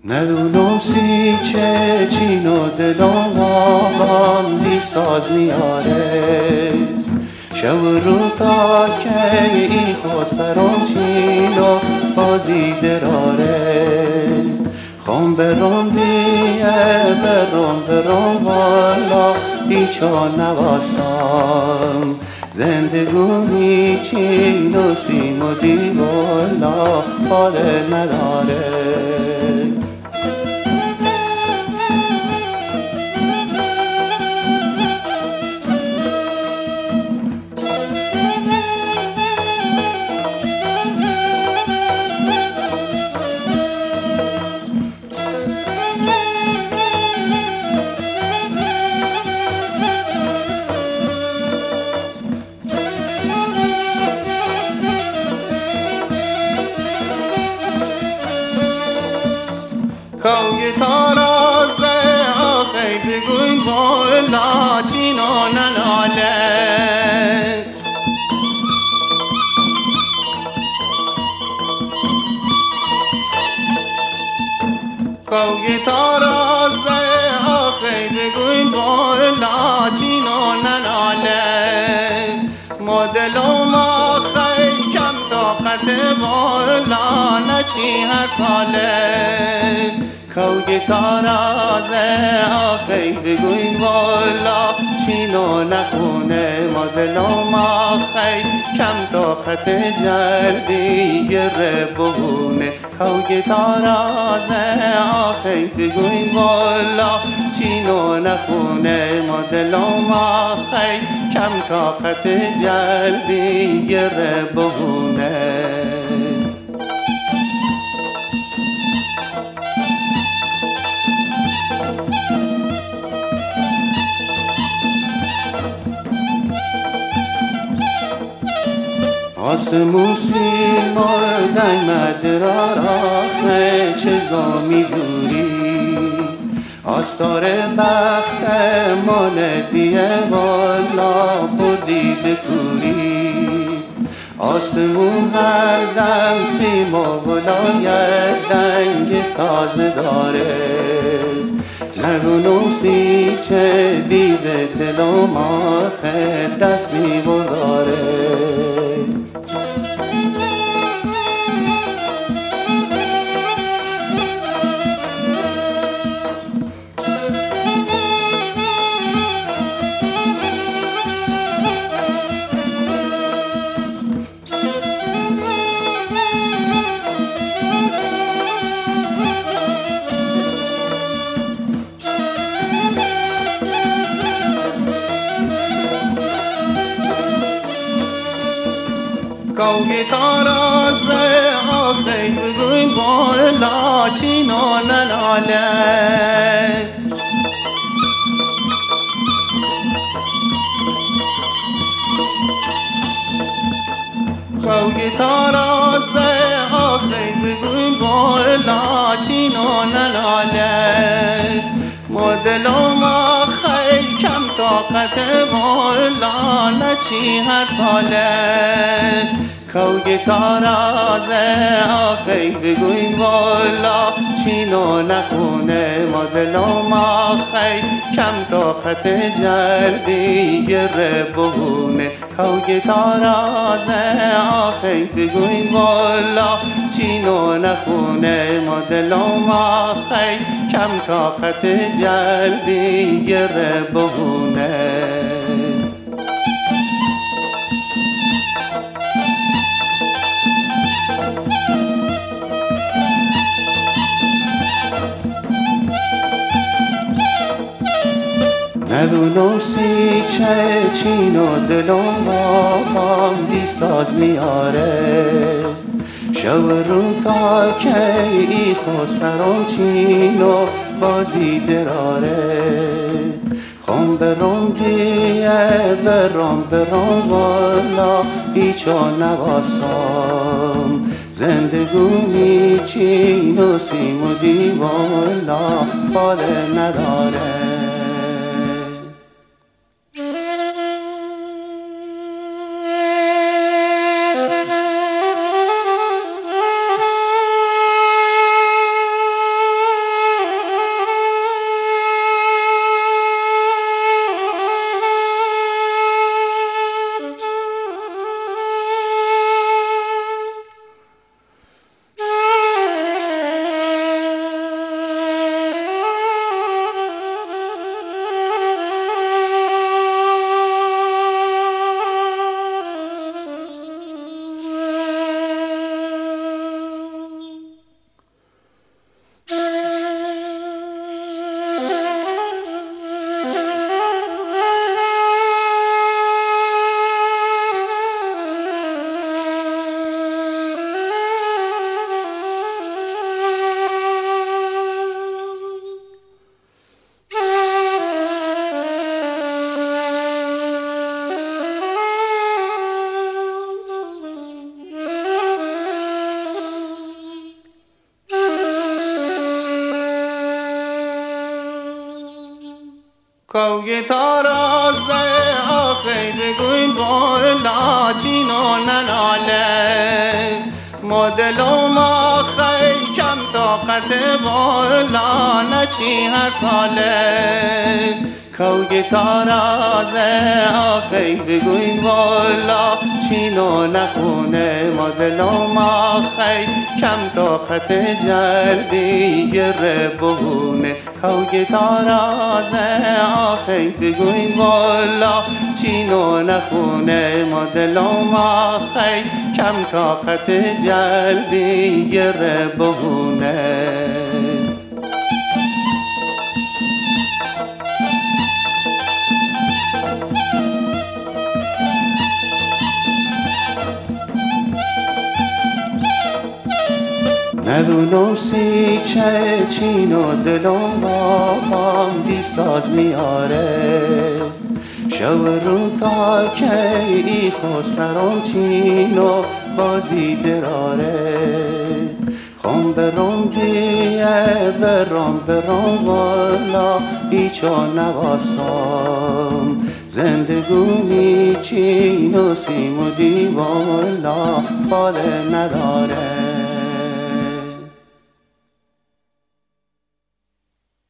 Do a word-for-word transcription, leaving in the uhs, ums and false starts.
ندونم سی چه چین و دلم آقام دی ساز میاره شب رو تا که ای خواسترم چین و بازی دراره خم برم دیه برم برم والا بیچا نواستم زندگونی چین و سیم و دی والا حاله نداره کوی تارازه آخی بگوین والا چینو نناله کوی تارازه آخی بگوین والا چینو نناله مدلوم آخی کم طاقت والا نچی هر ساله کوی تارازه آخی بگوین والا چینو نخونه مدلوم آخی کم طاقت جلدی گره بگونه کوی تارازه آخی بگوین والا چینو نخونه مدلوم آخی کم طاقت جلدی گره بگونه آسمون سیمردن مدرار آخه چه زامی جوری آستار بخت ماندیه والا بودی بکوری آسمون هر دم سیما ولایت دنگ تازه داره نگونم سی چه دیزه دلم آخه دست میبرداره کوی تارازه آخی بگوین والا چینو نناله کوی تارازه آخی بگوین والا چینو نناله مدلوم آخی کم طاقت والا نچی هر ساله کوی تارازه آخی بگوین والا چینو نخونه مدلوم آخی کم طاقت جلدی گره بگونه کوی تارازه آخی بگوین والا چینو نخونه مدلوم آخی کم طاقت جلدی گره بگونه ندونم سی چه چین و دلم آقام دی ساز میاره شب رو تا که ای خواسترم چین و بازی دراره خم برم دیه برم برم والا بیچا نواستم زندگونی چین و سیم و دی والا حاله نداره کوی تارازه آخی بگوین بالا چینو نناله مدلو ما خی کم طاقت بالا نچی هر ساله کوی تارازه آخی بگوین بالا چینو نخونه مدلو ما خی کم طاقت جلدی گره بهونه کوی تارازه آخی بگوین بالا چینو نخونه مدلو ما خی کم طاقت جلدی گره بهونه ندونم سی چه چینو دلم با هم دیستاز میاره شو رو تا که ای خسرم چینو بازی دراره خم برم دیه برم برم والا ایچو نواستم زندگونی چینو سیم و دیوالا فاله نداره